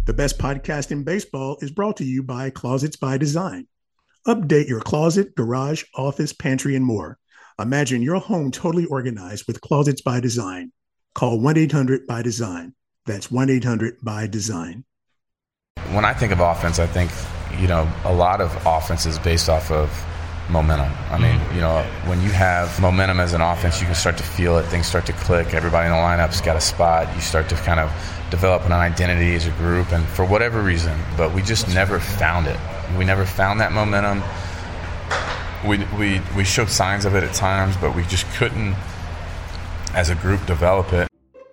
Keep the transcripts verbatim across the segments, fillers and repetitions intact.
The best podcast in baseball is brought to you by Closets by Design. Update your closet, garage, office, pantry, and more. Imagine your home totally organized with Closets by Design. Call one eight hundred by design. That's one eight hundred by design. When I think of offense, I think, you know, a lot of offense is based off of momentum. I mean, you know, when you have momentum as an offense, you can start to feel it. Things start to click. Everybody in the lineup's got a spot. You start to kind of develop an identity as a group, and for whatever reason, but we just never found it. We never found that momentum. We we we showed signs of it at times, but we just couldn't, as a group, develop it.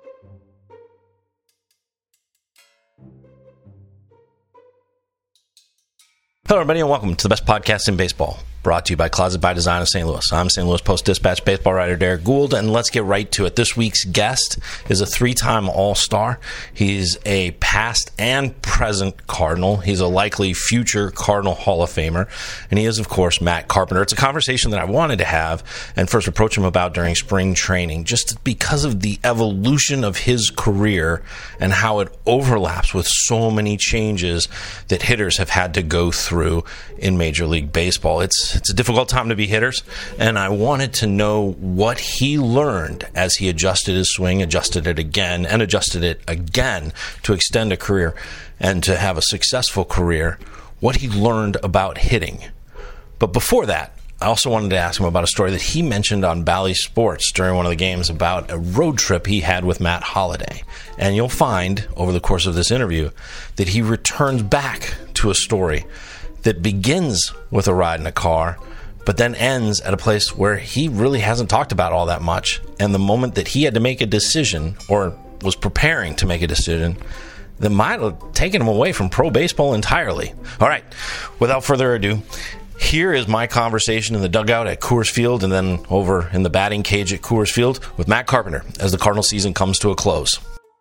Hello, everybody, and welcome to the best podcast in baseball, brought to you by Closet by Design of Saint Louis. I'm Saint Louis Post-Dispatch baseball writer Derek Gould, and let's get right to it. This week's guest is a three-time All-Star. He's a past and present Cardinal. He's a likely future Cardinal Hall of Famer, and he is, of course, Matt Carpenter. It's a conversation that I wanted to have and first approach him about during spring training, just because of the evolution of his career and how it overlaps with so many changes that hitters have had to go through in Major League Baseball. It's it's a difficult time to be hitters, and I wanted to know what he learned as he adjusted his swing, adjusted it again, and adjusted it again to extend a career and to have a successful career, what he learned about hitting. But before that, I also wanted to ask him about a story that he mentioned on Bally Sports during one of the games about a road trip he had with Matt Holliday. And you'll find over the course of this interview that he returns back to a story that begins with a ride in a car, but then ends at a place where he really hasn't talked about all that much. And the moment that he had to make a decision, or was preparing to make a decision, that might have taken him away from pro baseball entirely. All right, without further ado, here is my conversation in the dugout at Coors Field and then over in the batting cage at Coors Field with Matt Carpenter as the Cardinal season comes to a close.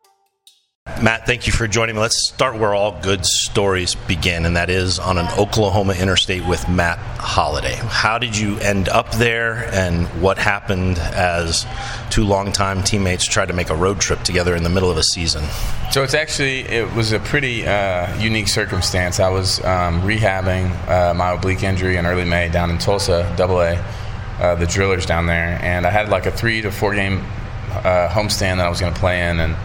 Matt, thank you for joining me. Let's start where all good stories begin, and that is on an Oklahoma interstate with Matt Holliday. How did you end up there, and what happened as two longtime teammates tried to make a road trip together in the middle of a season? So it's actually, it was a pretty uh, unique circumstance. I was um, rehabbing uh, my oblique injury in early May down in Tulsa, double A, uh, the Drillers down there, and I had like a three to four game uh, homestand that I was going to play in, and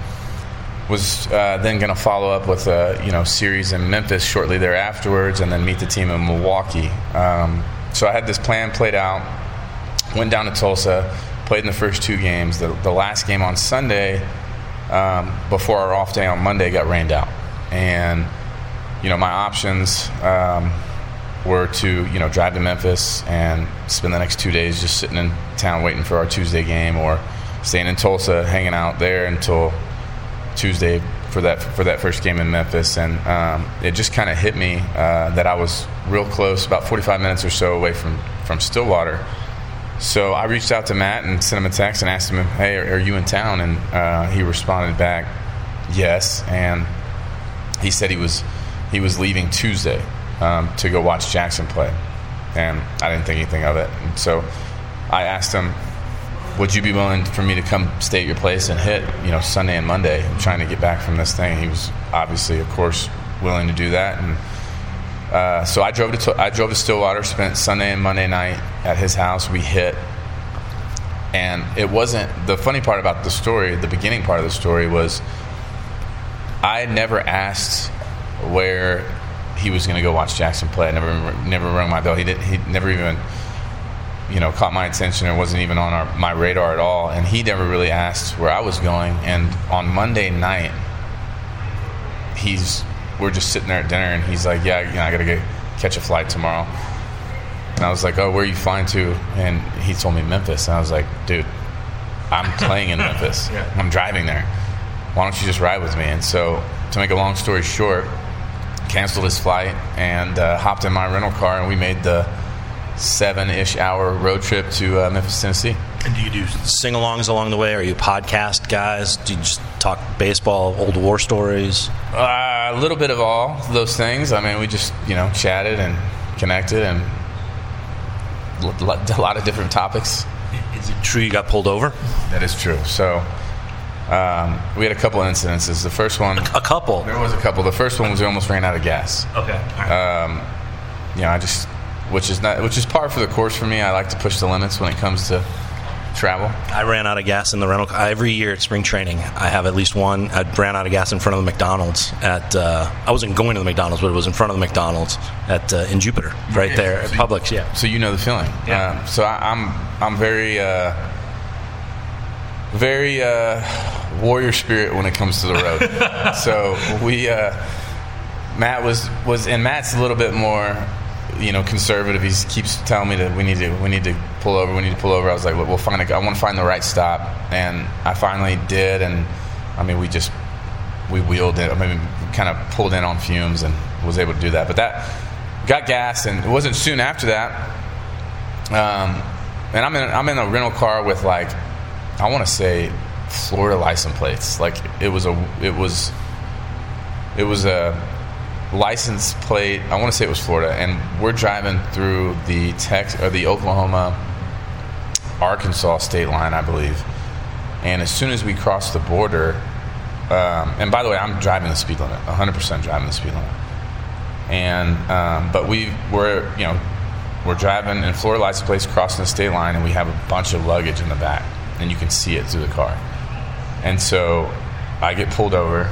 was uh, then going to follow up with a you know series in Memphis shortly thereafterwards, and then meet the team in Milwaukee. Um, so I had this plan played out. Went down to Tulsa, played in the first two games. The, the last game on Sunday, um, before our off day on Monday, got rained out, and you know my options um, were to you know drive to Memphis and spend the next two days just sitting in town waiting for our Tuesday game, or staying in Tulsa, hanging out there until Tuesday for that for that first game in Memphis. And um, it just kind of hit me uh, that I was real close, about forty-five minutes or so away from, from Stillwater. So I reached out to Matt and sent him a text and asked him, hey, are, are you in town? And uh, he responded back, yes. And he said he was he was leaving Tuesday um, to go watch Jackson play. And I didn't think anything of it. And so I asked him, would you be willing for me to come stay at your place and hit, you know, Sunday and Monday? I'm trying to get back from this thing. He was obviously, of course, willing to do that, and uh, so I drove to I drove to Stillwater, spent Sunday and Monday night at his house. We hit, and it wasn't the funny part about the story. The beginning part of the story was I had never asked where he was going to go watch Jackson play. I never never rung my bell. He did. He never even. you know, caught my attention. It wasn't even on our, my radar at all. And he never really asked where I was going. And on Monday night, he's, we're just sitting there at dinner, and he's like, yeah, you know, I got to get catch a flight tomorrow. And I was like, oh, where are you flying to? And he told me Memphis. And I was like, dude, I'm playing in Memphis. Yeah. I'm driving there. Why don't you just ride with me? And so, to make a long story short, canceled his flight and uh, hopped in my rental car, and we made the seven-ish hour road trip to uh, Memphis, Tennessee. And do you do sing-alongs along the way? Are you podcast guys? Do you just talk baseball, old war stories? Uh, a little bit of all those things. I mean, we just, you know, chatted and connected and a lot of different topics. Is it true you got pulled over? That is true. So Um, we had a couple incidences. The first one, a couple. There was a couple. The first one was we almost ran out of gas. Okay. All right. Um, you know, I just, which is not, which is par for the course for me. I like to push the limits when it comes to travel. I ran out of gas in the rental car. Every year at spring training, I have at least one. I ran out of gas in front of the McDonald's at. Uh, I wasn't going to the McDonald's, but it was in front of the McDonald's at uh, in Jupiter, right yeah, there at so Publix. Yeah. So you know the feeling. Yeah. Um, so I, I'm I'm very uh, very uh, warrior spirit when it comes to the road. So we uh, Matt was was and Matt's a little bit more, you know, conservative. He keeps telling me that we need to we need to pull over. We need to pull over. I was like, we'll find a. I want to find the right stop, and I finally did. And I mean, we just we wheeled it. I mean, kind of pulled in on fumes and was able to do that. But that got gas, and it wasn't soon after that. Um, and I'm in I'm in a rental car with like I want to say Florida license plates. Like it was a it was it was a license plate. I want to say it was Florida, and we're driving through the Tex or the Oklahoma Arkansas state line, I believe. And as soon as we crossed the border, um, and by the way, I'm driving the speed limit, one hundred percent driving the speed limit. And um, but we were, you know, we're driving in Florida license plates crossing the state line, and we have a bunch of luggage in the back, and you can see it through the car. And so I get pulled over.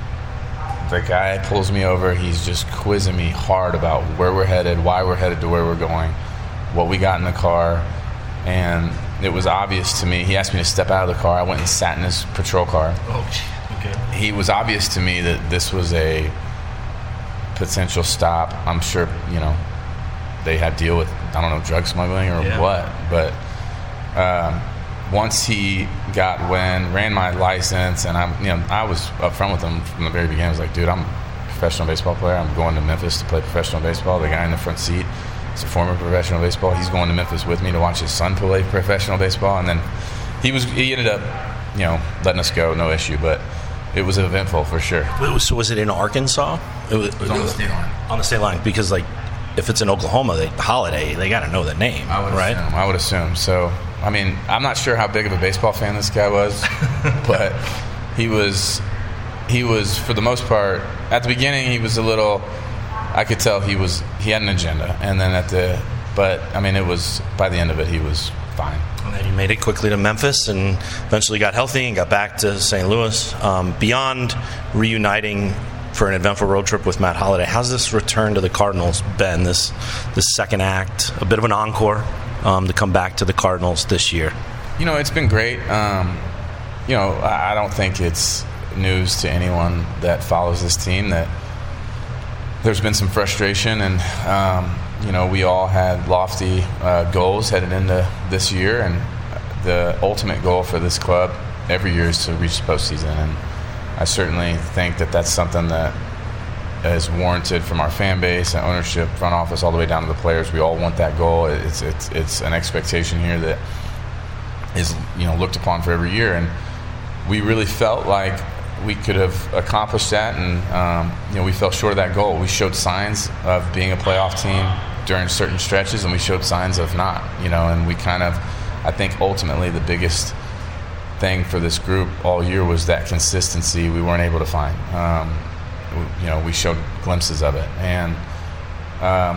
The guy pulls me over. He's just quizzing me hard about where we're headed, why we're headed to where we're going, what we got in the car. And it was obvious to me. He asked me to step out of the car. I went and sat in his patrol car. Oh, okay. He was obvious to me that this was a potential stop. I'm sure, you know, they had to deal with, I don't know, drug smuggling or yeah. what. But um, once he got wind, ran my license, and I'm, you know, I was upfront with him from the very beginning. I was like, dude, I'm a professional baseball player. I'm going to Memphis to play professional baseball. The guy in the front seat is a former professional baseball. He's going to Memphis with me to watch his son play professional baseball. And then he was, he ended up, you know, letting us go, no issue. But it was eventful for sure. So was it in Arkansas? It was, it was on the state line. On the state line, because like, if it's in Oklahoma, they Holiday, they got to know that name, I would right? Assume, I would assume. So, I mean, I'm not sure how big of a baseball fan this guy was, but he was, he was for the most part. At the beginning, he was a little. I could tell he was. He had an agenda, and then at the, but I mean, it was by the end of it, he was fine. And then you made it quickly to Memphis, and eventually got healthy and got back to Saint Louis. Um, beyond reuniting for an eventful road trip with Matt Holliday, how's this return to the Cardinals been? This this second act, a bit of an encore um, to come back to the Cardinals this year. You know, it's been great. Um, you know, I, I don't think it's news to anyone that follows this team that there's been some frustration, and um, you know, we all had lofty uh, goals headed into this year, and the ultimate goal for this club every year is to reach the postseason. And I certainly think that that's something that is warranted from our fan base and ownership, front office, all the way down to the players. We all want that goal. It's it's it's an expectation here that is, you know, looked upon for every year, and we really felt like we could have accomplished that, and um, you know, we fell short of that goal. We showed signs of being a playoff team during certain stretches, and we showed signs of not. You know, and we kind of, I think, ultimately the biggest thing for this group all year was that consistency we weren't able to find. Um, you know, we showed glimpses of it, and um,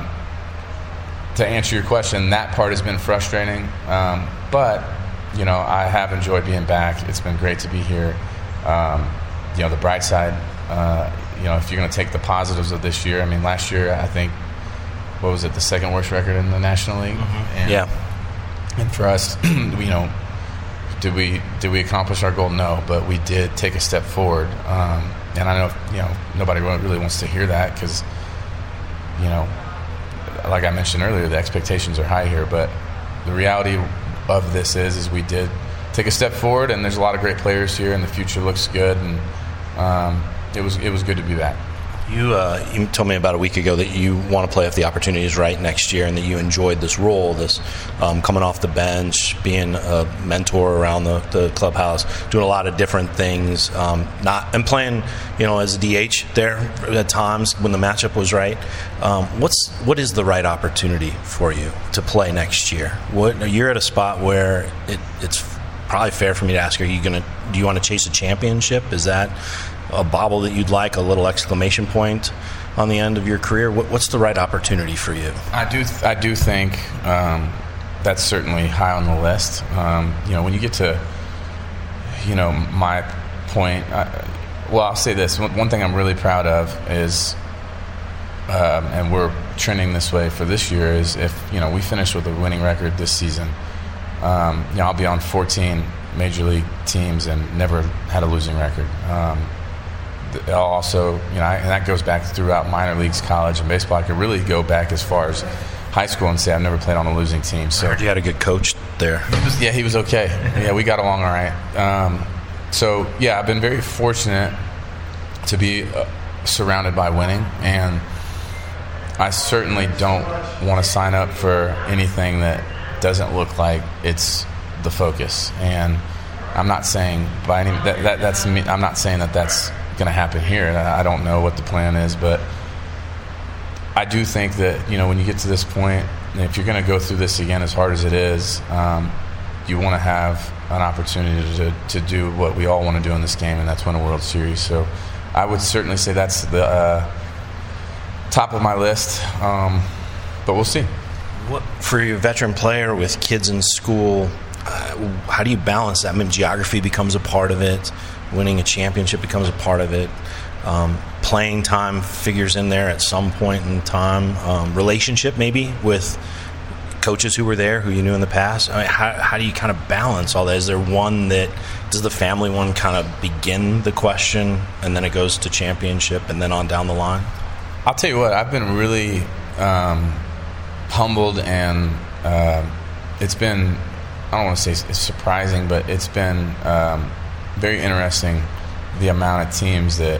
to answer your question, that part has been frustrating. Um, but you know, I have enjoyed being back. It's been great to be here. Um, you know, the bright side, uh, you know, if you're going to take the positives of this year, I mean, last year, I think, what was it, the second worst record in the National League? Mm-hmm. And, yeah. And for us, you know, did we did we accomplish our goal? No, but we did take a step forward. Um, and I know, you know, nobody really wants to hear that because, you know, like I mentioned earlier, the expectations are high here. But the reality of this is, is we did take a step forward, and there's a lot of great players here, and the future looks good, and um, it was it was good to be back. You uh, you told me about a week ago that you want to play if the opportunity is right next year, and that you enjoyed this role, this um, coming off the bench, being a mentor around the, the clubhouse, doing a lot of different things, um, not and playing, you know, as a D H there at times when the matchup was right. Um, what's what is the right opportunity for you to play next year? What you're at a spot where it, it's probably fair for me to ask, are you going to, do you want to chase a championship? Is that a bobble that you'd like, a little exclamation point on the end of your career? What, what's the right opportunity for you? I do I do think um, that's certainly high on the list. Um, you know, when you get to, you know, my point, I, well, I'll say this. One, one thing I'm really proud of is, um, and we're trending this way for this year, is if, you know, we finish with a winning record this season, um, you know, I'll be on fourteen major league teams and never had a losing record. Um, I'll also, you know, I, and that goes back throughout minor leagues, college, and baseball. I could really go back as far as high school and say I've never played on a losing team. So I heard you had a good coach there. He was, yeah, he was okay. Yeah, we got along all right. Um, so, yeah, I've been very fortunate to be uh, surrounded by winning, and I certainly don't want to sign up for anything that doesn't look like it's the focus. And I'm not saying by any that, that that's me, I'm not saying that that's going to happen here. I don't know what the plan is, but I do think that, you know, when you get to this point, and if you're going to go through this again as hard as it is, um, you want to have an opportunity to, to do what we all want to do in this game, and that's win a World Series. So I would certainly say that's the uh, top of my list, um, but we'll see. What, for your veteran player with kids in school, uh, how do you balance that? I mean, geography becomes a part of it. Winning a championship becomes a part of it. Um, playing time figures in there at some point in time. Um, relationship maybe with coaches who were there, who you knew in the past. I mean, how, how do you kind of balance all that? Is there one that, does the family one kind of begin the question and then it goes to championship and then on down the line? I'll tell you what, I've been really um, humbled, and uh, it's been, I don't want to say it's surprising, but it's been um, very interesting the amount of teams that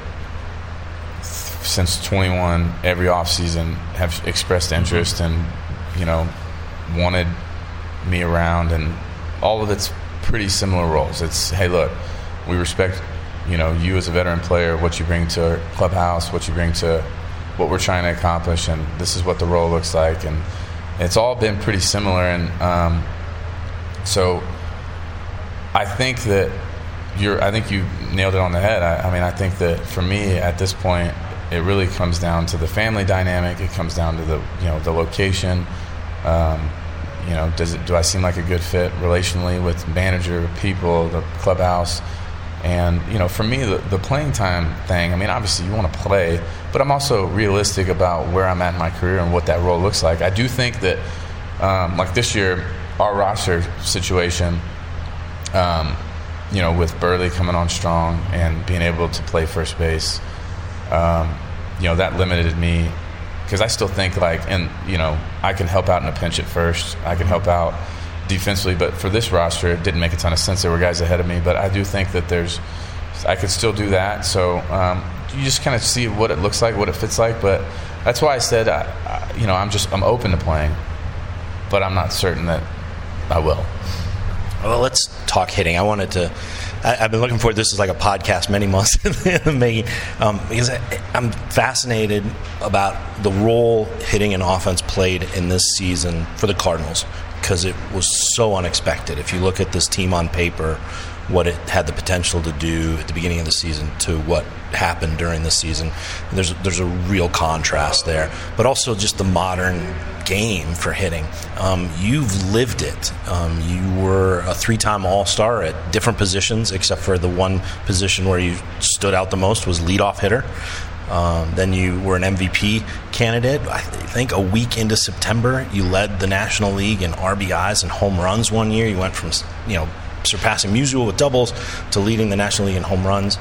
since twenty-one every offseason have expressed interest and, you know, wanted me around, and all of it's pretty similar roles. It's, hey, look, we respect, you know, you as a veteran player, what you bring to clubhouse, what you bring to what we're trying to accomplish, and this is what the role looks like. And it's all been pretty similar. And um, so I think that you're, I think you nailed it on the head. I, I mean, I think that for me at this point, it really comes down to the family dynamic. It comes down to the, you know, the location. Um, you know, does it, do I seem like a good fit relationally with manager, people, the clubhouse? And, you know, for me, the, the playing time thing, I mean, obviously you want to play, but I'm also realistic about where I'm at in my career and what that role looks like. I do think that, um, like this year, our roster situation, um, you know, with Burley coming on strong and being able to play first base, um, you know, that limited me, because I still think like, and, you know, I can help out in a pinch at first. I can help out defensively, but for this roster, it didn't make a ton of sense. There were guys ahead of me, but I do think that there's, I could still do that. So um, you just kind of see what it looks like, what it fits like. But that's why I said, I, I, you know, I'm just, I'm open to playing, but I'm not certain that I will. Well, let's talk hitting. I wanted to, I, I've been looking forward to this as like a podcast many months in the making, um, because I, I'm fascinated about the role hitting and offense played in this season for the Cardinals, because it was so unexpected. If you look at this team on paper, what it had the potential to do at the beginning of the season to what happened during the season, there's there's a real contrast there. But also just the modern game for hitting. Um, you've lived it. Um, you were a three-time All-Star at different positions, except for the one position where you stood out the most was leadoff hitter. Um, then you were an M V P candidate. I think a week into September, you led the National League in R B Is and home runs one year. You went from, you know, surpassing Musial with doubles to leading the National League in home runs.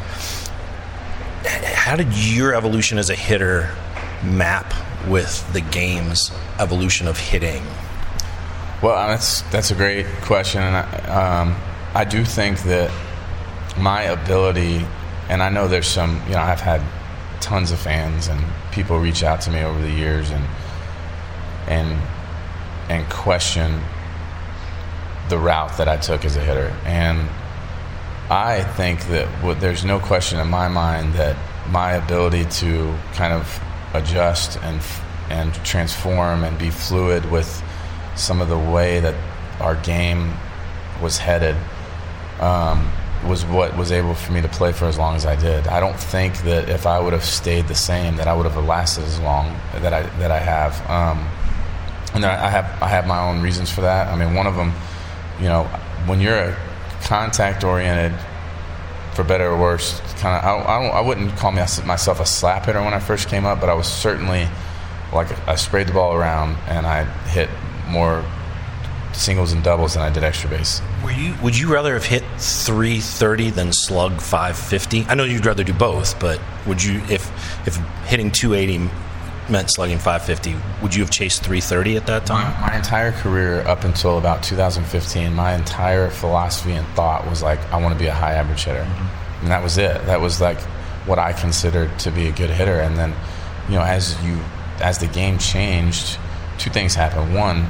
How did your evolution as a hitter map with the game's evolution of hitting? Well, that's that's a great question, and I, um, I do think that my ability, and I know there's some, you know, I've had tons of fans and people reach out to me over the years and and and question the route that I took as a hitter. And I think that what, there's no question in my mind that my ability to kind of adjust and and transform and be fluid with some of the way that our game was headed um, was what was able for me to play for as long as I did. I don't think that if I would have stayed the same, that I would have lasted as long that I that I have. Um, and I have I have my own reasons for that. I mean, one of them, you know, when you're a contact-oriented, for better or worse, kind of, I, I, don't, I wouldn't call me, myself a slap hitter when I first came up, but I was certainly, like, I sprayed the ball around and I hit more singles and doubles than I did extra base. Were you? Would you rather have hit three thirty than slug five fifty? I know you'd rather do both, but would you, if if hitting two eighty meant slugging five fifty, would you have chased three thirty at that time? My, my entire career up until about two thousand fifteen, my entire philosophy and thought was like, I want to be a high average hitter. Mm-hmm. And that was it. That was like what I considered to be a good hitter. And then, you know, as you as the game changed, two things happened. One,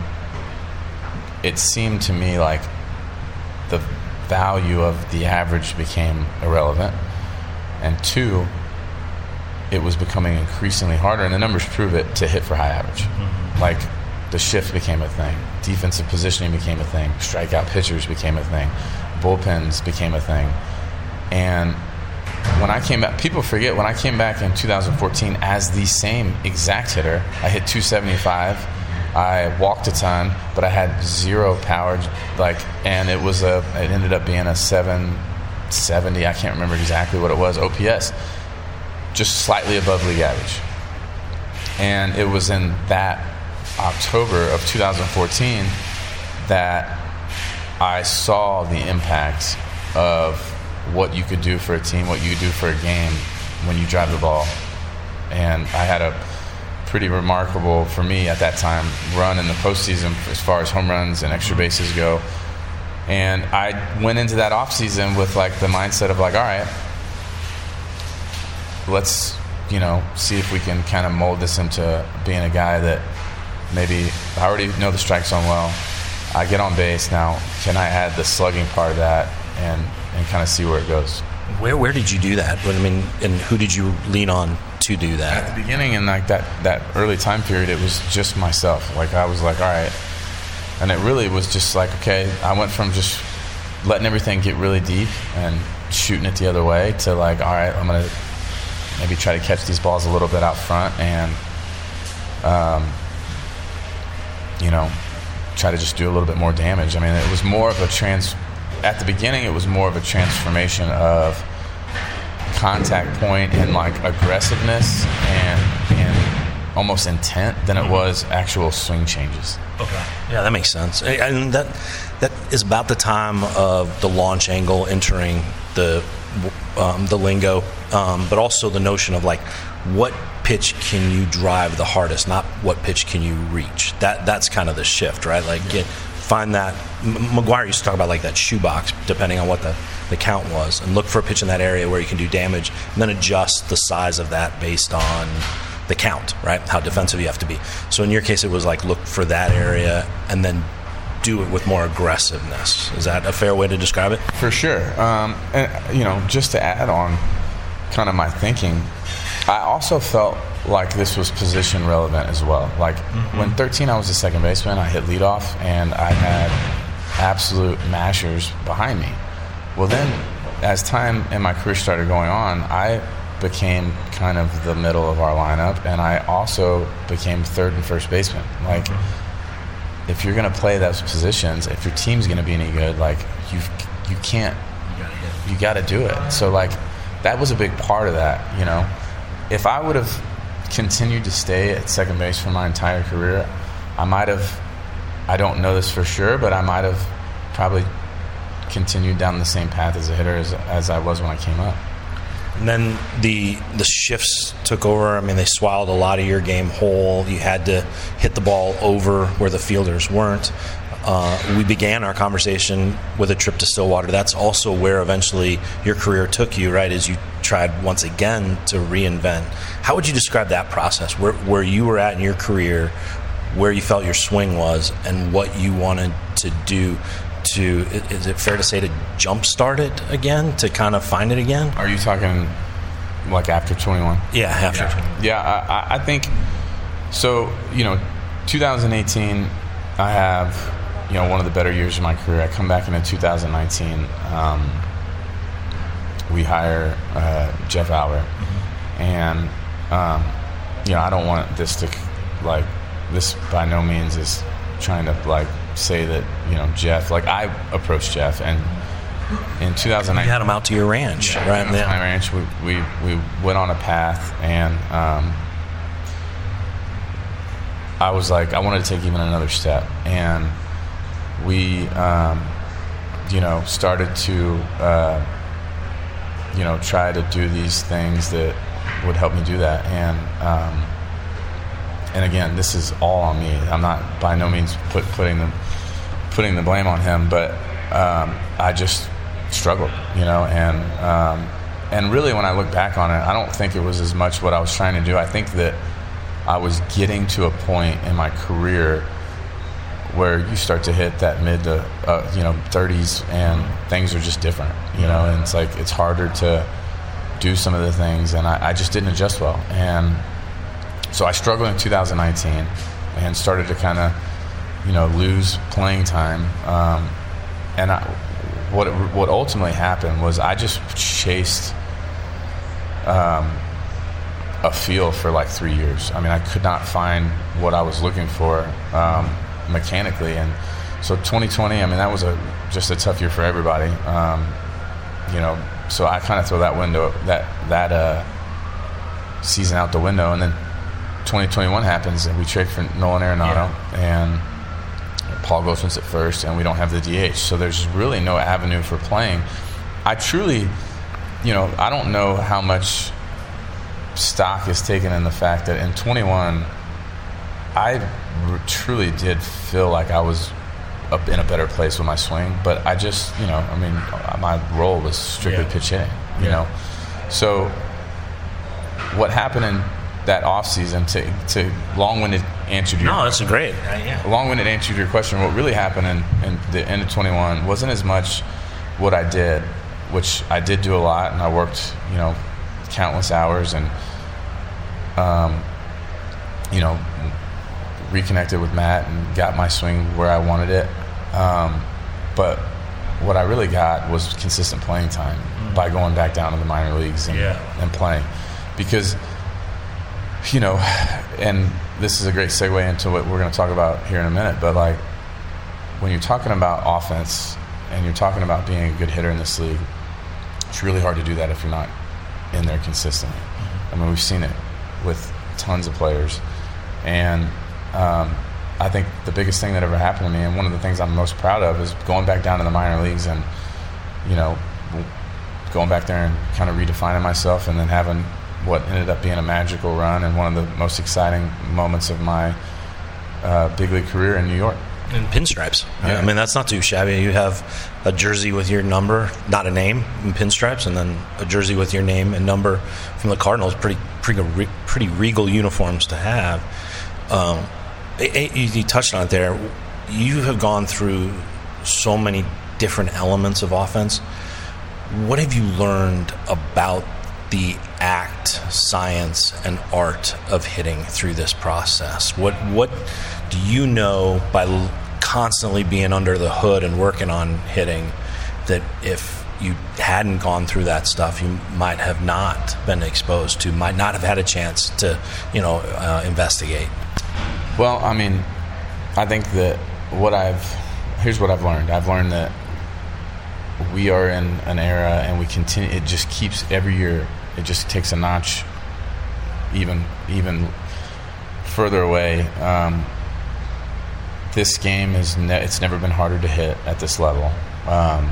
it seemed to me like the value of the average became irrelevant. And two, it was becoming increasingly harder, and the numbers prove it, to hit for high average. Mm-hmm. Like, the shift became a thing. Defensive positioning became a thing. Strikeout pitchers became a thing. Bullpens became a thing. And when I came back, people forget, when I came back in two thousand fourteen as the same exact hitter, I hit two seventy-five. I walked a ton, but I had zero power, like, and it was a, it ended up being a seven seventy, I can't remember exactly what it was, O P S. Just slightly above league average. And it was in that October of two thousand fourteen that I saw the impact of what you could do for a team, what you could do for a game when you drive the ball. And I had a pretty remarkable, for me at that time, run in the postseason as far as home runs and extra bases go. And I went into that offseason with like the mindset of like, all right, let's, you know, see if we can kind of mold this into being a guy that maybe I already know the strike zone well. I get on base now. Can I add the slugging part of that and, and kind of see where it goes? Where where did you do that? I mean, and who did you lean on to do that? At the beginning, in like that, that early time period, it was just myself. Like I was like, all right, and it really was just like, okay. I went from just letting everything get really deep and shooting it the other way to like, all right, I'm gonna maybe try to catch these balls a little bit out front and, um, you know, try to just do a little bit more damage. I mean, it was more of a trans. At the beginning, it was more of a transformation of contact point and like aggressiveness and and almost intent than it was actual swing changes. Okay, yeah, that makes sense. And that that is about the time of the launch angle entering the um, the lingo, um, but also the notion of like what pitch can you drive the hardest, not what pitch can you reach. That that's kind of the shift, right? Like yeah. get. Find that. McGwire used to talk about like that shoebox, depending on what the, the count was, and look for a pitch in that area where you can do damage, and then adjust the size of that based on the count, right? How defensive you have to be. So in your case, it was like look for that area and then do it with more aggressiveness. Is that a fair way to describe it? For sure. Um, and, you know, just to add on kind of my thinking, I also felt like this was position relevant as well. Like mm-hmm. when thirteen, I was a second baseman. I hit leadoff, and I had absolute mashers behind me. Well, then, as time in my career started going on, I became kind of the middle of our lineup, and I also became third and first baseman. Like, mm-hmm. if you're going to play those positions, if your team's going to be any good, like you, you can't. You got to do it. So like, that was a big part of that. You know, if I would have continued to stay at second base for my entire career, I might have, I don't know this for sure, but I might have probably continued down the same path as a hitter as, as I was when I came up. And then the the shifts took over. I mean, they swallowed a lot of your game whole. You had to hit the ball over where the fielders weren't. Uh, we began our conversation with a trip to Stillwater. That's also where eventually your career took you, right, as you tried once again to reinvent. How would you describe that process, where, where you were at in your career, where you felt your swing was, and what you wanted to do to, is it fair to say, to jumpstart it again, to kind of find it again? Are you talking like after twenty-one? Yeah, after yeah. twenty-one. Yeah, I, I think, so, you know, two thousand eighteen, I have you know, one of the better years of my career. I come back into two thousand nineteen. Um, we hire uh, Jeff Albert, mm-hmm. and um, you know, I don't want this to like this by no means is trying to like say that, you know, Jeff, like I approached Jeff, and in two thousand nineteen you had him out to your ranch, yeah, right? Yeah, my ranch. We, we we went on a path, and um, I was like, I wanted to take even another step, and we, um, you know, started to, uh, you know, try to do these things that would help me do that, and um, and again, this is all on me. I'm not by no means put, putting the putting the blame on him, but um, I just struggled, you know, and um, and really when I look back on it, I don't think it was as much what I was trying to do. I think that I was getting to a point in my career where you start to hit that mid to uh, you know thirties, and things are just different, you know, and it's like it's harder to do some of the things, and I, I just didn't adjust well, and so I struggled in two thousand nineteen and started to kind of, you know, lose playing time, um, and I, what what ultimately happened was I just chased um, a feel for like three years. I mean, I could not find what I was looking for um, mechanically, and so twenty twenty, I mean, that was a just a tough year for everybody, um, you know. So I kind of throw that window that that uh, season out the window, and then twenty twenty-one happens, and we trade for Nolan Arenado, yeah. and Paul Goldschmidt's at first, and we don't have the D H, so there's really no avenue for playing. I truly, you know, I don't know how much stock is taken in the fact that in twenty-one, I r- truly did feel like I was up in a better place with my swing, but I just, you know, I mean, my role was strictly yeah. pitch hitting, you yeah. know. So what happened in that off season, to to long-winded answer to your no, that's a great uh, yeah. long-winded answer to your question. What really happened in, in the end of twenty-one wasn't as much what I did, which I did do a lot, and I worked, you know, countless hours, and um, you know, reconnected with Matt and got my swing where I wanted it. Um, but what I really got was consistent playing time mm. by going back down to the minor leagues and, yeah. and playing, because, you know, and this is a great segue into what we're going to talk about here in a minute, but like when you're talking about offense and you're talking about being a good hitter in this league, it's really hard to do that if you're not in there consistently. Mm-hmm. I mean, we've seen it with tons of players, and um, I think the biggest thing that ever happened to me, and one of the things I'm most proud of, is going back down to the minor leagues and, you know, going back there and kind of redefining myself, and then having what ended up being a magical run and one of the most exciting moments of my uh, big league career in New York. And pinstripes. Yeah. I mean, that's not too shabby. You have a jersey with your number, not a name, in pinstripes, and then a jersey with your name and number from the Cardinals. Pretty, pretty, pretty regal uniforms to have. Um, you touched on it there. You have gone through so many different elements of offense. What have you learned about the act, science, and art of hitting through this process? What what do you know by l- constantly being under the hood and working on hitting that if you hadn't gone through that stuff, you might have not been exposed to, might not have had a chance to, you know, uh, investigate? Well, I mean, I think that what I've, here's what I've learned. I've learned that we are in an era, and we continue, it just keeps every year, it just takes a notch even even further away. Um, this game is ne- it's never been harder to hit at this level. Um,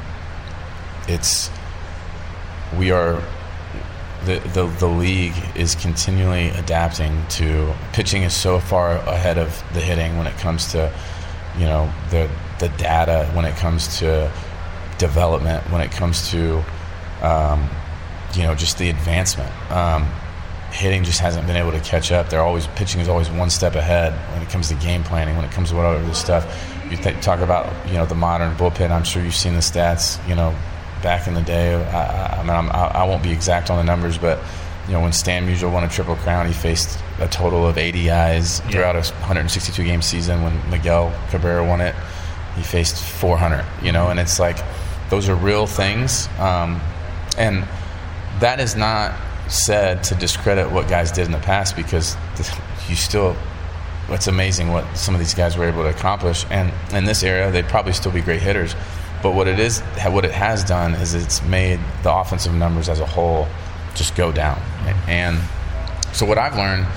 it's we are the, the the league is continually adapting to pitching is so far ahead of the hitting when it comes to, you know, the the data, when it comes to development, when it comes to um, you know, just the advancement. Um, hitting just hasn't been able to catch up. They're always pitching is always one step ahead when it comes to game planning, when it comes to whatever this stuff. You th- talk about, you know, the modern bullpen. I'm sure you've seen the stats, you know, back in the day. I, I mean, I'm, I, I won't be exact on the numbers, but, you know, when Stan Musial won a Triple Crown, he faced a total of eighty guys throughout a one hundred sixty-two game season. When Miguel Cabrera won it, he faced four hundred, you know, and it's like those are real things. Um, and that is not said to discredit what guys did in the past, because you still, it's amazing what some of these guys were able to accomplish. And in this era, they'd probably still be great hitters. But what it is, what it has done is it's made the offensive numbers as a whole just go down. And so what I've learned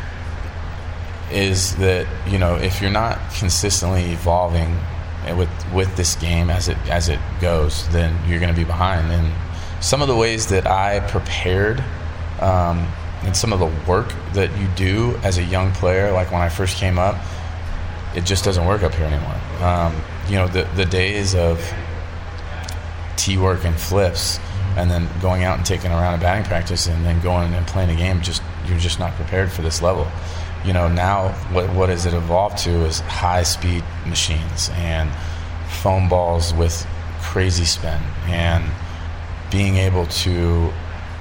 is that, you know, if you're not consistently evolving with with this game as it as it goes, then you're going to be behind. And some of the ways that I prepared, um, and some of the work that you do as a young player, like when I first came up, it just doesn't work up here anymore. Um, you know, the the days of tee work and flips, and then going out and taking a round of batting practice, and then going and playing a game, just you're just not prepared for this level. You know, now what what has it evolved to is high speed machines and foam balls with crazy spin, and being able to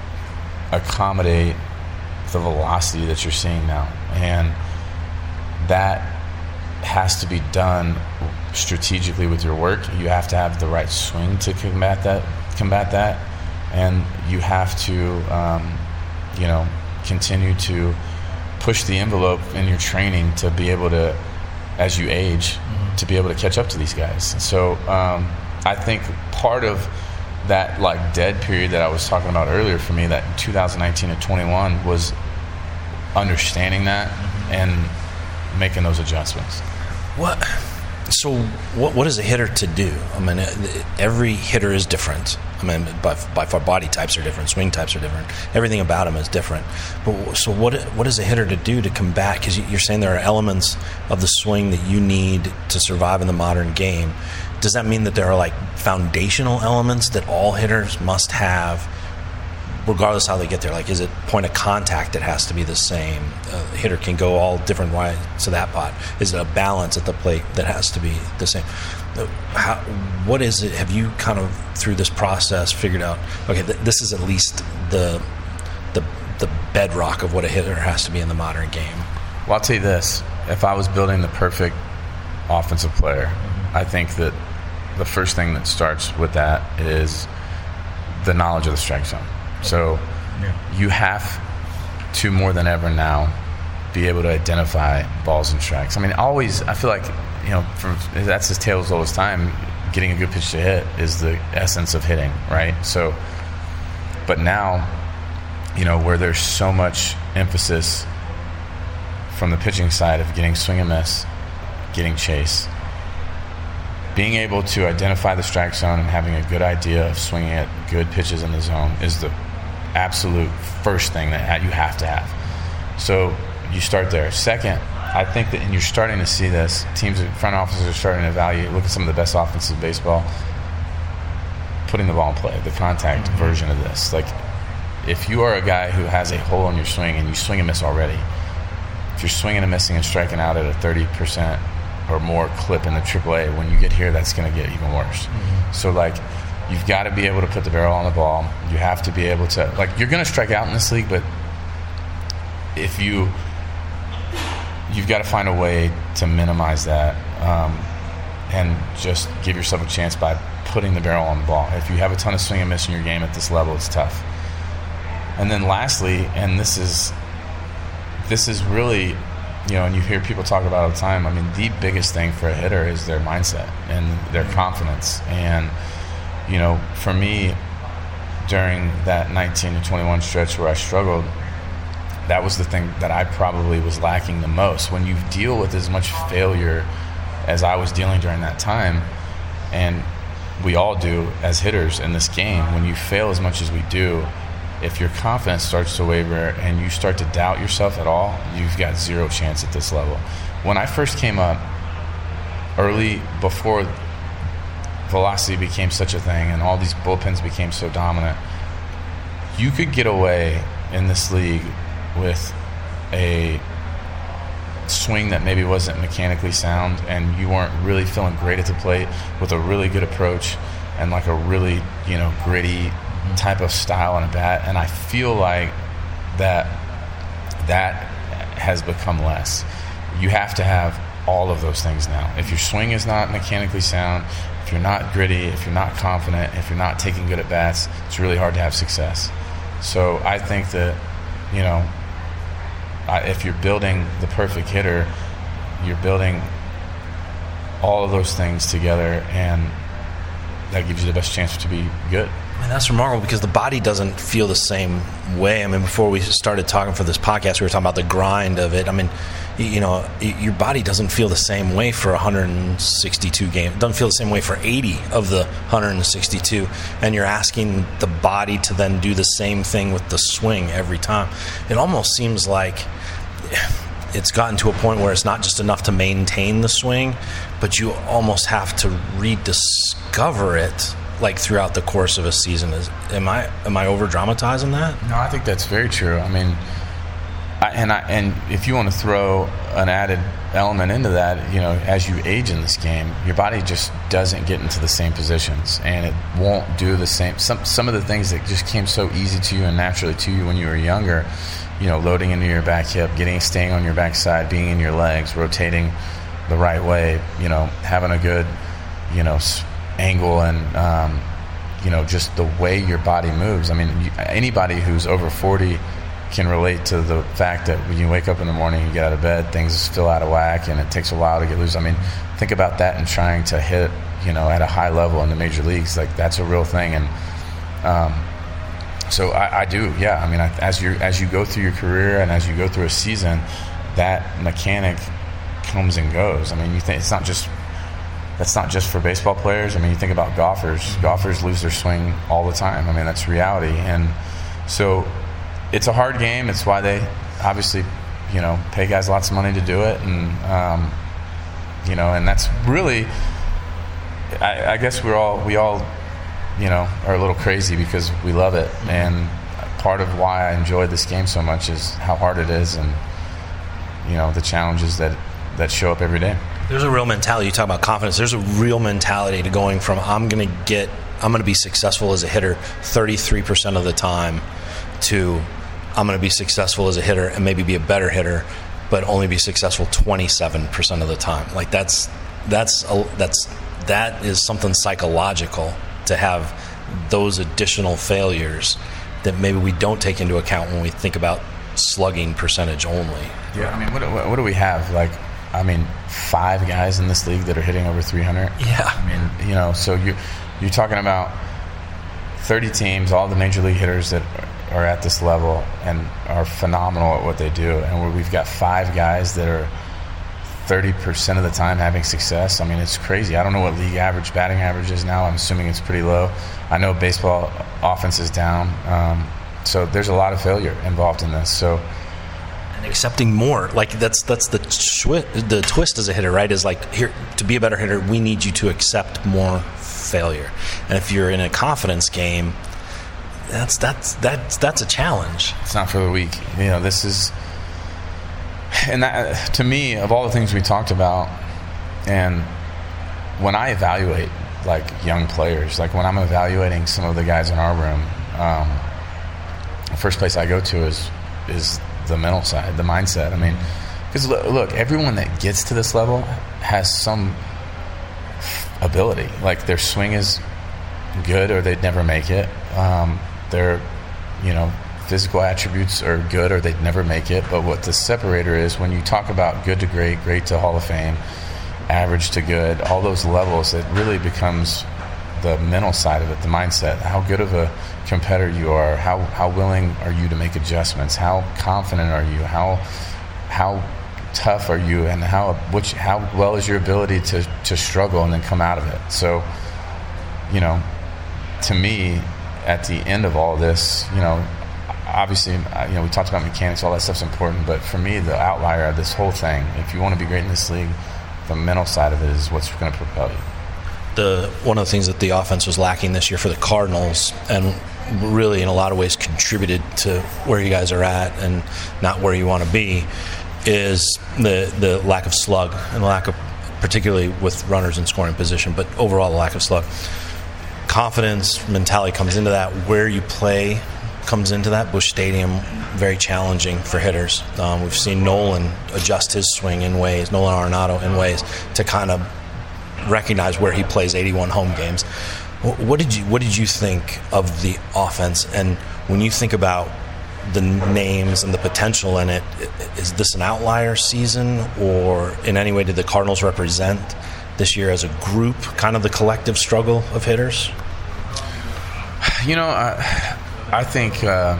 accommodate the velocity that you're seeing now. And that has to be done strategically with your work. You have to have the right swing to combat that, combat that, and you have to, um, you know, continue to push the envelope in your training to be able to, as you age, mm-hmm. to be able to catch up to these guys. And so um, I think part of that like dead period that I was talking about earlier for me, that two thousand nineteen to twenty-one, was understanding that mm-hmm. and making those adjustments. What? So what what is a hitter to do? I mean, every hitter is different. I mean, by, by far, body types are different, swing types are different. Everything about them is different. But so what what is a hitter to do to combat? Because you're saying there are elements of the swing that you need to survive in the modern game. Does that mean that there are like foundational elements that all hitters must have, regardless how they get there? Like, is it point of contact that has to be the same? A hitter can go all different ways to that pot. Is it a balance at the plate that has to be the same? How, what is it? Have you kind of through this process figured out, okay, th- this is at least the, the the bedrock of what a hitter has to be in the modern game? Well, I'll tell you this. If I was building the perfect offensive player, mm-hmm. I think that the first thing that starts with that is the knowledge of the strike zone. So yeah. you have to, more than ever now, be able to identify balls and strikes. I mean, always, I feel like, you know, from, that's his tales all his time. Getting a good pitch to hit is the essence of hitting, right? So, but now, you know, where there's so much emphasis from the pitching side of getting swing and miss, getting chase, being able to identify the strike zone and having a good idea of swinging at good pitches in the zone is the absolute first thing that you have to have. So you start there. Second, I think that, and you're starting to see this, teams, front offices are starting to evaluate, look at some of the best offenses in baseball, putting the ball in play, the contact mm-hmm. version of this. Like, if you are a guy who has a hole in your swing and you swing and miss already, if you're swinging and missing and striking out at a thirty percent or more clip in the triple A, when you get here, that's going to get even worse. Mm-hmm. So, like, you've got to be able to put the barrel on the ball. You have to be able to, like, you're going to strike out in this league, but if you, you've got to find a way to minimize that um, and just give yourself a chance by putting the barrel on the ball. If you have a ton of swing and miss in your game at this level, it's tough. And then lastly, and this is, this is really, you know, and you hear people talk about it all the time, I mean, the biggest thing for a hitter is their mindset and their confidence. And, you know, for me, during that nineteen to twenty-one stretch where I struggled, that was the thing that I probably was lacking the most. When you deal with as much failure as I was dealing during that time, and we all do as hitters in this game, when you fail as much as we do, if your confidence starts to waver and you start to doubt yourself at all, you've got zero chance at this level. When I first came up, early, before velocity became such a thing and all these bullpens became so dominant, you could get away in this league with a swing that maybe wasn't mechanically sound and you weren't really feeling great at the plate, with a really good approach and like a really, you know, gritty type of style on a bat. And I feel like that that has become less. You have to have all of those things now. If your swing is not mechanically sound, if you're not gritty, if you're not confident, if you're not taking good at bats, it's really hard to have success. So I think that, you know, I, if you're building the perfect hitter, you're building all of those things together, and that gives you the best chance to be good. I mean, that's remarkable because the body doesn't feel the same way. I mean, before we started talking for this podcast, we were talking about the grind of it. I mean, you know, your body doesn't feel the same way for one hundred sixty-two games. It doesn't feel the same way for eighty of the one hundred sixty-two. And you're asking the body to then do the same thing with the swing every time. It almost seems like it's gotten to a point where it's not just enough to maintain the swing, but you almost have to rediscover it, like throughout the course of a season. Is am I am I over dramatizing that? No, I think that's very true. I mean, I, and I, and if you want to throw an added element into that, you know, as you age in this game, your body just doesn't get into the same positions, and it won't do the same. Some some of the things that just came so easy to you and naturally to you when you were younger, you know, loading into your back hip, getting staying on your backside, being in your legs, rotating the right way, you know, having a good, you know, angle, and um, you know, just the way your body moves. I mean, you, anybody who's over forty can relate to the fact that when you wake up in the morning, you get out of bed, things feel out of whack, and it takes a while to get loose. I mean, think about that and trying to hit, you know, at a high level in the major leagues. Like, that's a real thing. And um, so I, I do, yeah. I mean, I, as you as you go through your career and as you go through a season, that mechanic comes and goes. I mean, you think it's not just that's not just for baseball players. I mean, you think about golfers. Golfers lose their swing all the time. I mean, that's reality. And so it's a hard game. It's why they obviously, you know, pay guys lots of money to do it. And, um, you know, and that's really, I, I guess we're all, we all, you know, are a little crazy because we love it. And part of why I enjoy this game so much is how hard it is, and, you know, the challenges that, that show up every day. There's a real mentality. You talk about confidence. There's a real mentality to going from I'm going to get, I'm going to be successful as a hitter thirty-three percent of the time to I'm going to be successful as a hitter and maybe be a better hitter, but only be successful twenty-seven percent of the time. Like that's that's a, that's that is something psychological to have those additional failures that maybe we don't take into account when we think about slugging percentage only. Yeah, I mean, what what, what do we have? Like, I mean, five guys in this league that are hitting over three hundred. Yeah. I mean, you know, so you you're talking about thirty teams, all the major league hitters that are at this level and are phenomenal at what they do, and where we've got five guys that are thirty percent of the time having success. I mean, it's crazy. I don't know what league average batting average is now. I'm assuming it's pretty low. I know baseball offense is down, um, so there's a lot of failure involved in this. So. And accepting more, like that's that's the twi- the twist as a hitter, right? Is like, here, to be a better hitter, we need you to accept more failure. And if you're in a confidence game, that's that's that's that's a challenge. It's not for the weak. You know, this is, and that, to me, of all the things we talked about, and when I evaluate like young players, like when I'm evaluating some of the guys in our room, um, the first place I go to is is the mental side, the mindset. I mean, because look, look, everyone that gets to this level has some ability. Like, their swing is good or they'd never make it. Um, their, you know, physical attributes are good or they'd never make it. But what the separator is, when you talk about good to great, great to Hall of Fame, average to good, all those levels, it really becomes the mental side of it, the mindset. How good of a competitor you are, how how willing are you to make adjustments, how confident are you, how how tough are you, and how which how well is your ability to to struggle and then come out of it. So, you know, to me, at the end of all this, you know, obviously, you know, we talked about mechanics, all that stuff's important, but for me, the outlier of this whole thing, if you want to be great in this league, the mental side of it is what's going to propel you. The one of the things that the offense was lacking this year for the Cardinals, and really in a lot of ways contributed to where you guys are at and not where you want to be, is the the lack of slug and the lack of, particularly with runners in scoring position, but overall the lack of slug. Confidence, mentality comes into that. Where you play comes into that. Busch Stadium, very challenging for hitters. Um, we've seen Nolan adjust his swing in ways, Nolan Arenado in ways, to kind of recognize where he plays eighty-one home games. What did you What did you think of the offense? And when you think about the names and the potential in it, is this an outlier season, or in any way did the Cardinals represent this year as a group, kind of the collective struggle of hitters? You know, I, I think uh,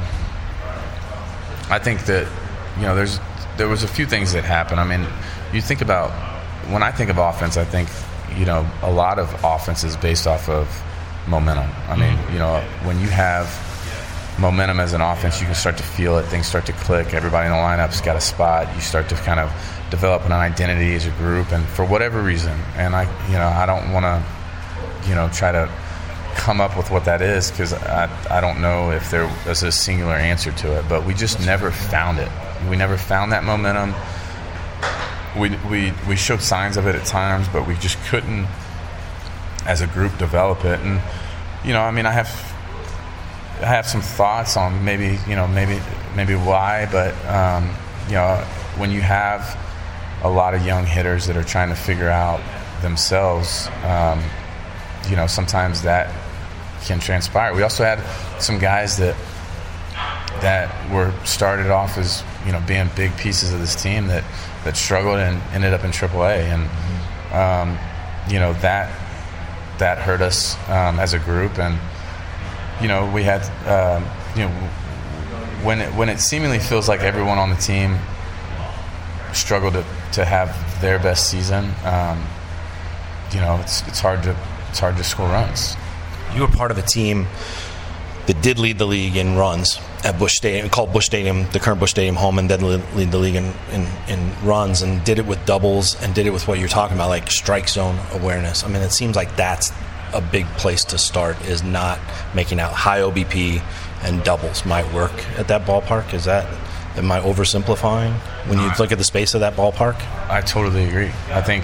I think that you know there's there was a few things that happened. I mean, you think about when I think of offense, I think you know a lot of offense is based off of momentum. I mean, you know, when you have momentum as an offense, you can start to feel it. Things start to click. Everybody in the lineup's got a spot. You start to kind of develop an identity as a group, and for whatever reason, and I, you know, I don't want to, you know, try to come up with what that is because I, I don't know if there was a singular answer to it, but we just never found it. We never found that momentum. We we we showed signs of it at times, but we just couldn't, as a group, develop it. And you know, I mean, I have I have some thoughts on maybe you know maybe maybe why, but um, you know, when you have a lot of young hitters that are trying to figure out themselves, um, you know, sometimes that can transpire. We also had some guys that that were started off as you know being big pieces of this team that that struggled and ended up in triple A, and um, you know that that hurt us um, as a group. And you know we had um, you know when it when it seemingly feels like everyone on the team struggled to, to have their best season, um, you know it's it's hard to it's hard to score runs. You were part of a team that did lead the league in runs at Busch Stadium, called Busch Stadium, the current Busch Stadium home, and then lead the league in, in, in runs, and did it with doubles, and did it with what you're talking about, like strike zone awareness. I mean, it seems like that's a big place to start, is not making out high O B P and doubles might work at that ballpark. Is that, am I oversimplifying when you look at the space of that ballpark? I totally agree. I think,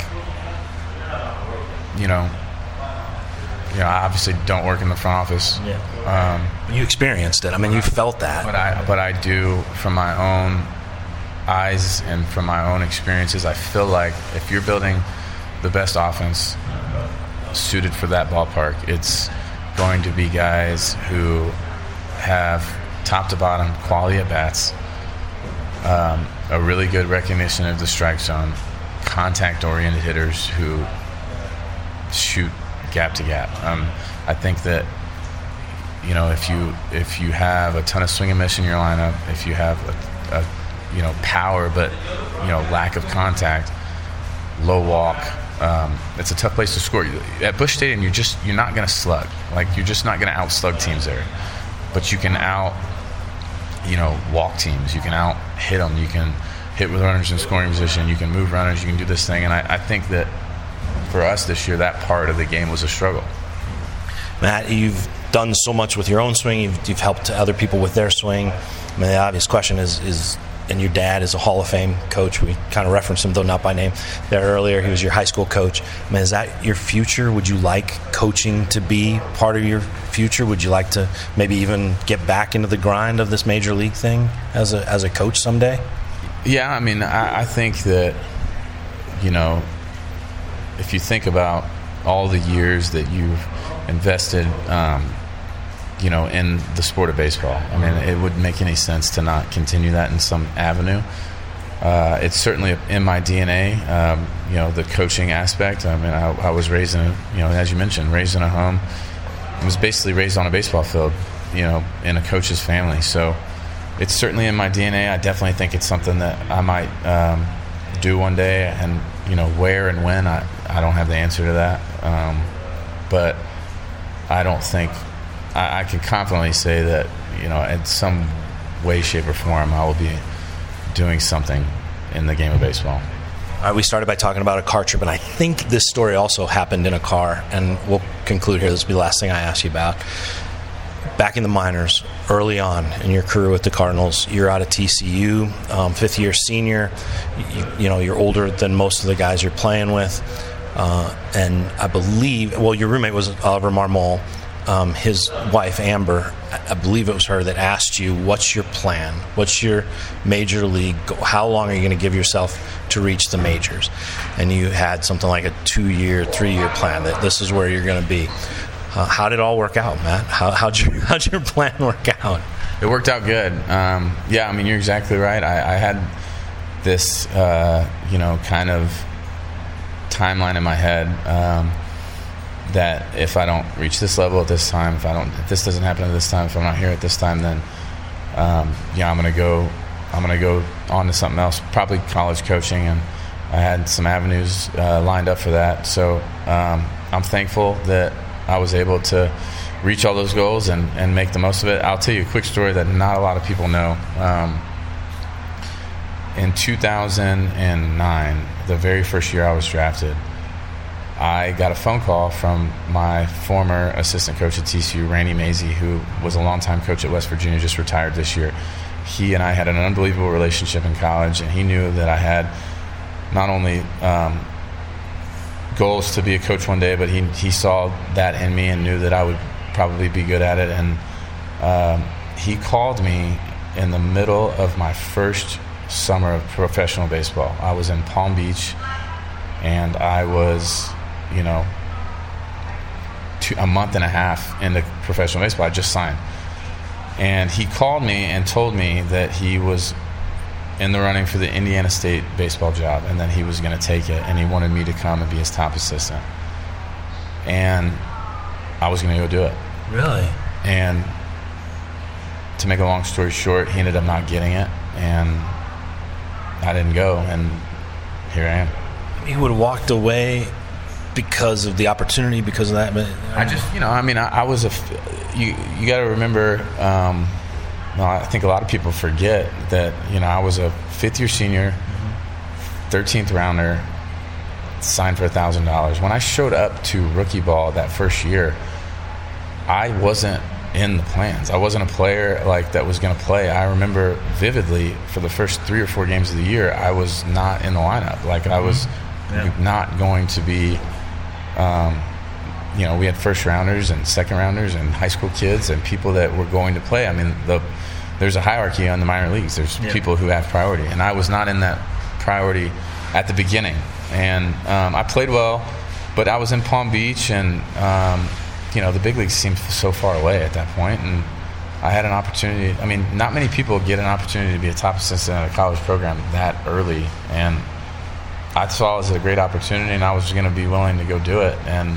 you know, You know, I obviously don't work in the front office. Yeah. Um, you experienced it. I mean, you felt that. But I, but I do, from my own eyes and from my own experiences, I feel like if you're building the best offense suited for that ballpark, it's going to be guys who have top to bottom quality at bats, um, a really good recognition of the strike zone, contact-oriented hitters who shoot gap to gap. Um, I think that you know if you if you have a ton of swing and miss in your lineup, if you have a, a you know power but you know lack of contact, low walk, um, it's a tough place to score. At Busch Stadium, you're just you're not going to slug. Like you're just not going to out slug teams there, but you can out you know walk teams. You can out hit them. You can hit with runners in scoring position. You can move runners. You can do this thing, and I, I think that. For us this year, that part of the game was a struggle. Matt, you've done so much with your own swing. You've, you've helped other people with their swing. I mean, the obvious question is, is, and your dad is a Hall of Fame coach. We kind of referenced him, though not by name, there earlier. He was your high school coach. I mean, is that your future? Would you like coaching to be part of your future? Would you like to maybe even get back into the grind of this major league thing as a as a coach someday? Yeah, I mean, I, I think that, you know, if you think about all the years that you've invested, um, you know, in the sport of baseball, I mean, it wouldn't make any sense to not continue that in some avenue. Uh, it's certainly in my D N A, um, you know, the coaching aspect. I mean, I, I was raised in, a, you know, as you mentioned, raised in a home. I was basically raised on a baseball field, you know, in a coach's family. So it's certainly in my D N A. I definitely think it's something that I might um, do one day, and you know where and when I, I don't have the answer to that, um, but I don't think I, I can confidently say that you know in some way, shape, or form I will be doing something in the game of baseball. All right, we started by talking about a car trip, and I think this story also happened in a car, and we'll conclude here. This will be the last thing I ask you about. Back in the minors, early on in your career with the Cardinals, you're out of T C U, um, fifth year senior. You, you know, you're older than most of the guys you're playing with. Uh, and I believe, well, your roommate was Oliver Marmol. um, his wife, Amber, I believe it was her that asked you, what's your plan? What's your major league goal? How long are you going to give yourself to reach the majors? And you had something like a two-year, three-year plan that this is where you're going to be. Uh, how did it all work out, Matt? How, how'd, your, how'd your plan work out? It worked out good. Um, yeah, I mean, you're exactly right. I, I had this, uh, you know, kind of timeline in my head um, that if I don't reach this level at this time, if I don't, if this doesn't happen at this time, if I'm not here at this time, then um, yeah, I'm gonna go, I'm gonna go on to something else, probably college coaching, and I had some avenues uh, lined up for that. So um, I'm thankful that I was able to reach all those goals and, and make the most of it. I'll tell you a quick story that not a lot of people know. Um, in two thousand nine, the very first year I was drafted, I got a phone call from my former assistant coach at T C U, Randy Mazey, who was a longtime coach at West Virginia, just retired this year. He and I had an unbelievable relationship in college, and he knew that I had not only um, goals to be a coach one day, but he he saw that in me and knew that I would probably be good at it. And um, he called me in the middle of my first summer of professional baseball. I was in Palm Beach, and I was, you know, two, a month and a half into professional baseball. I just signed. And he called me and told me that he was in the running for the Indiana State baseball job, and that he was going to take it, and he wanted me to come and be his top assistant. And I was going to go do it. Really? And to make a long story short, he ended up not getting it, and I didn't go, and here I am. You would have walked away because of the opportunity, because of that? But, I, I just, you know, I mean, I, I was a, you, you got to remember, um, well, I think a lot of people forget that, you know, I was a fifth-year senior, thirteenth rounder, signed for one thousand dollars. When I showed up to rookie ball that first year, I wasn't in the plans. I wasn't a player like that was going to play. I remember vividly for the first three or four games of the year, I was not in the lineup. Like I was yeah. not going to be, um, you know, we had first rounders and second rounders and high school kids and people that were going to play. I mean, the there's a hierarchy on the minor leagues. There's yeah. people who have priority, and I was not in that priority at the beginning. And um, I played well, but I was in Palm Beach, and um, you know, the big leagues seemed so far away at that point, and I had an opportunity. I mean, not many people get an opportunity to be a top assistant at a college program that early, and I saw it as a great opportunity, and I was going to be willing to go do it, and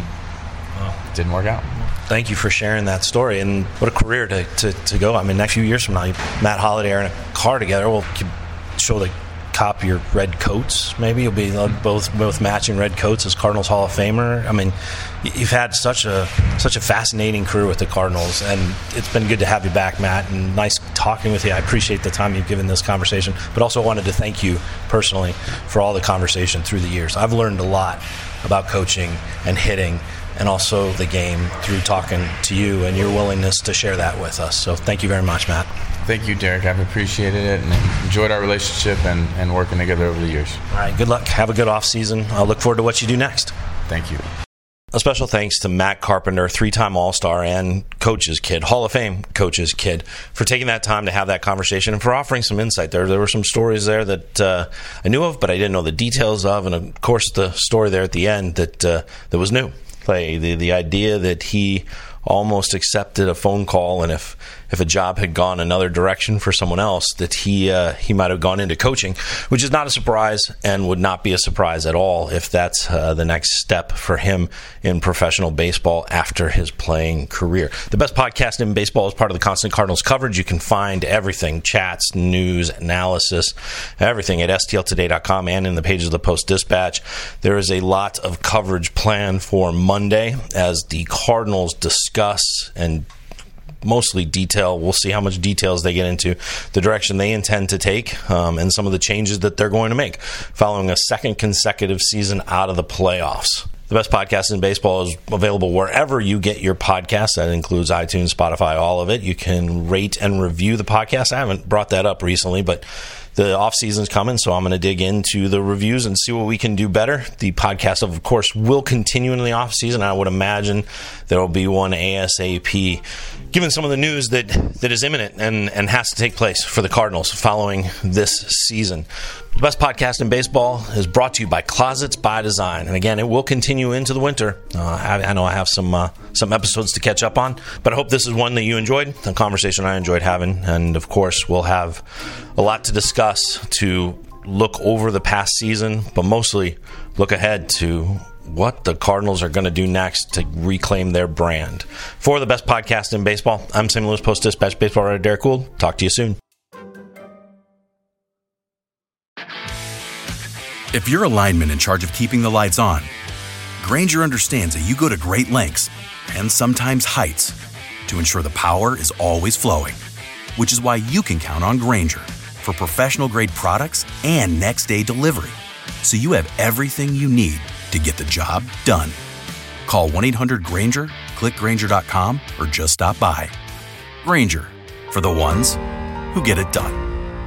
it didn't work out. Thank you for sharing that story, and what a career to, to, to go. I mean, next few years from now, Matt Holliday are in a car together. We'll show the cop your red coats. Maybe you'll be both both matching red coats as Cardinals Hall of Famer. I mean, you've had such a such a fascinating career with the Cardinals, and it's been good to have you back, Matt, and nice talking with you. I appreciate the time you've given this conversation, but also wanted to thank you personally for all the conversation through the years. I've learned a lot about coaching and hitting and also the game through talking to you and your willingness to share that with us. So thank you very much, Matt. Thank you, Derek. I've appreciated it and enjoyed our relationship and, and working together over the years. All right, good luck. Have a good off season. I'll look forward to what you do next. Thank you. A special thanks to Matt Carpenter, three-time All-Star and Coach's Kid, Hall of Fame Coach's Kid, for taking that time to have that conversation and for offering some insight there. There were some stories there that uh, I knew of, but I didn't know the details of, and of course the story there at the end that uh, that was new. Play the the idea that he almost accepted a phone call, and if if a job had gone another direction for someone else, that he uh, he might have gone into coaching, which is not a surprise and would not be a surprise at all if that's uh, the next step for him in professional baseball after his playing career. The best podcast in baseball is part of the Constant Cardinals coverage. You can find everything, chats, news, analysis, everything at S T L today dot com and in the pages of the Post-Dispatch. There is a lot of coverage planned for Monday as the Cardinals discuss and mostly detail. We'll see how much details they get into the direction they intend to take um, and some of the changes that they're going to make following a second consecutive season out of the playoffs. The best podcast in baseball is available wherever you get your podcasts. That includes iTunes, Spotify, all of it. You can rate and review the podcast. I haven't brought that up recently, but the off season's coming, so I'm going to dig into the reviews and see what we can do better. The podcast, of course, will continue in the off season. I would imagine there will be one ASAP, given some of the news that, that is imminent and, and has to take place for the Cardinals following this season. The best podcast in baseball is brought to you by Closets by Design. And again, it will continue into the winter. Uh, I, I know I have some uh, some episodes to catch up on, but I hope this is one that you enjoyed, a conversation I enjoyed having. And of course, we'll have a lot to discuss, to look over the past season, but mostly look ahead to what the Cardinals are going to do next to reclaim their brand. For the best podcast in baseball, I'm Saint Louis Post-Dispatch baseball writer Derek Gould. Talk to you soon. If you're a lineman in charge of keeping the lights on, Grainger understands that you go to great lengths and sometimes heights to ensure the power is always flowing, which is why you can count on Grainger for professional-grade products and next-day delivery, so you have everything you need to get the job done. Call one eight hundred Grainger, click Grainger dot com, or just stop by. Grainger, for the ones who get it done.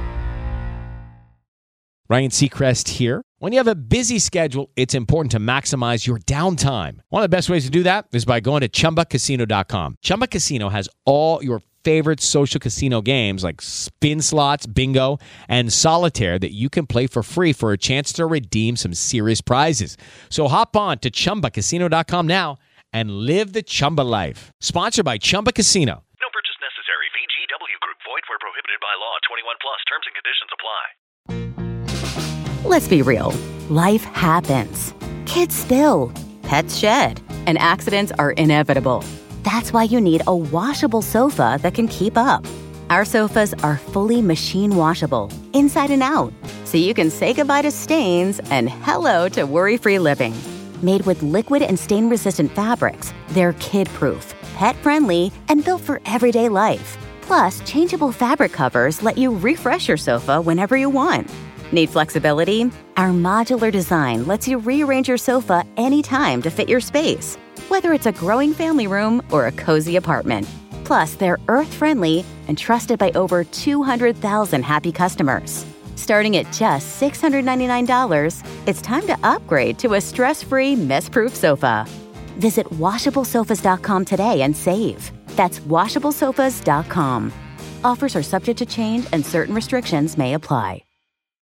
Ryan Seacrest here. When you have a busy schedule, it's important to maximize your downtime. One of the best ways to do that is by going to Chumba Casino dot com. Chumba Casino has all your favorite social casino games like spin slots, bingo, and solitaire that you can play for free for a chance to redeem some serious prizes. So hop on to Chumba Casino dot com now and live the Chumba life. Sponsored by Chumba Casino. No purchase necessary. V G W Group. Void where prohibited by law. twenty-one plus. Terms and conditions apply. Let's be real. Life happens. Kids spill. Pets shed. And accidents are inevitable. That's why you need a washable sofa that can keep up. Our sofas are fully machine washable, inside and out, so you can say goodbye to stains and hello to worry-free living. Made with liquid and stain-resistant fabrics, they're kid-proof, pet-friendly, and built for everyday life. Plus, changeable fabric covers let you refresh your sofa whenever you want. Need flexibility? Our modular design lets you rearrange your sofa anytime to fit your space, whether it's a growing family room or a cozy apartment. Plus, they're earth-friendly and trusted by over two hundred thousand happy customers. Starting at just six hundred ninety-nine dollars, it's time to upgrade to a stress-free, mess-proof sofa. Visit washable sofas dot com today and save. That's washable sofas dot com. Offers are subject to change and certain restrictions may apply.